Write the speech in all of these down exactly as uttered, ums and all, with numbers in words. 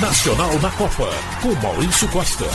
Nacional na Copa, com Maurício Costa.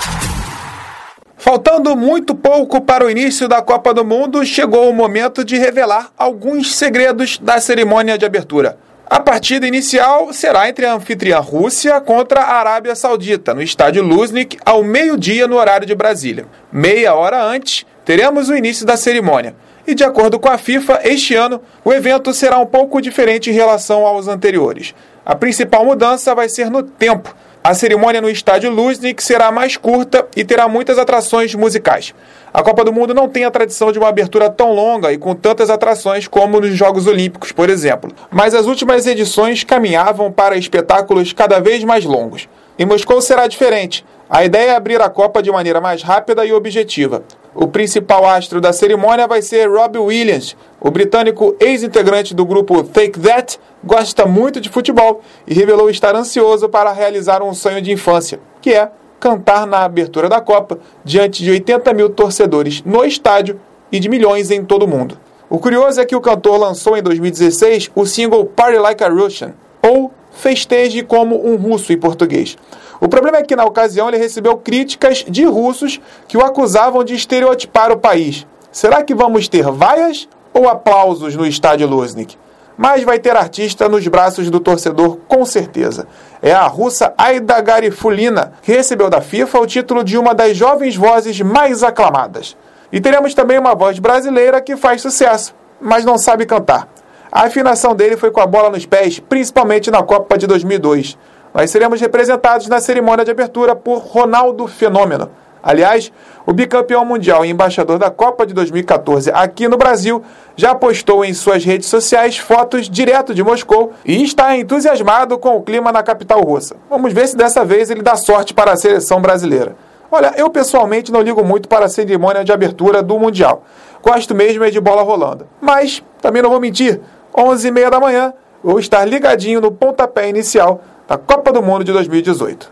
Faltando muito pouco para o início da Copa do Mundo, chegou o momento de revelar alguns segredos da cerimônia de abertura. A partida inicial será entre a anfitriã Rússia contra a Arábia Saudita, no estádio Luzhniki, ao meio-dia no horário de Brasília. Meia hora antes, teremos o início da cerimônia. E de acordo com a FIFA, este ano, o evento será um pouco diferente em relação aos anteriores. A principal mudança vai ser no tempo. A cerimônia no estádio Luzhniki será mais curta e terá muitas atrações musicais. A Copa do Mundo não tem a tradição de uma abertura tão longa e com tantas atrações como nos Jogos Olímpicos, por exemplo. Mas as últimas edições caminhavam para espetáculos cada vez mais longos. Em Moscou será diferente. A ideia é abrir a Copa de maneira mais rápida e objetiva. O principal astro da cerimônia vai ser Robbie Williams. O britânico ex-integrante do grupo Take That gosta muito de futebol e revelou estar ansioso para realizar um sonho de infância, que é cantar na abertura da Copa diante de oitenta mil torcedores no estádio e de milhões em todo o mundo. O curioso é que o cantor lançou em dois mil e dezesseis o single Party Like a Russian, ou Festeje como um Russo em português. O problema é que na ocasião ele recebeu críticas de russos que o acusavam de estereotipar o país. Será que vamos ter vaias ou aplausos no estádio Luzhniki? Mas vai ter artista nos braços do torcedor com certeza. É a russa Aida Garifulina, que recebeu da FIFA o título de uma das jovens vozes mais aclamadas. E teremos também uma voz brasileira que faz sucesso, mas não sabe cantar. A afinação dele foi com a bola nos pés, principalmente na Copa de dois mil e dois. Nós seremos representados na cerimônia de abertura por Ronaldo Fenômeno. Aliás, o bicampeão mundial e embaixador da Copa de dois mil e catorze aqui no Brasil já postou em suas redes sociais fotos direto de Moscou e está entusiasmado com o clima na capital russa. Vamos ver se dessa vez ele dá sorte para a seleção brasileira. Olha, eu pessoalmente não ligo muito para a cerimônia de abertura do Mundial. Gosto mesmo é de bola rolando. Mas, também não vou mentir, onze e meia da manhã, vou estar ligadinho no pontapé inicial da Copa do Mundo de dois mil e dezoito.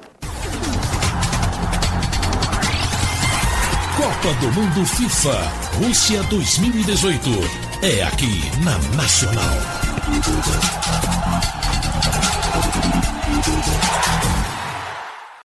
Copa do Mundo FIFA Rússia dois mil e dezoito. É aqui na Nacional.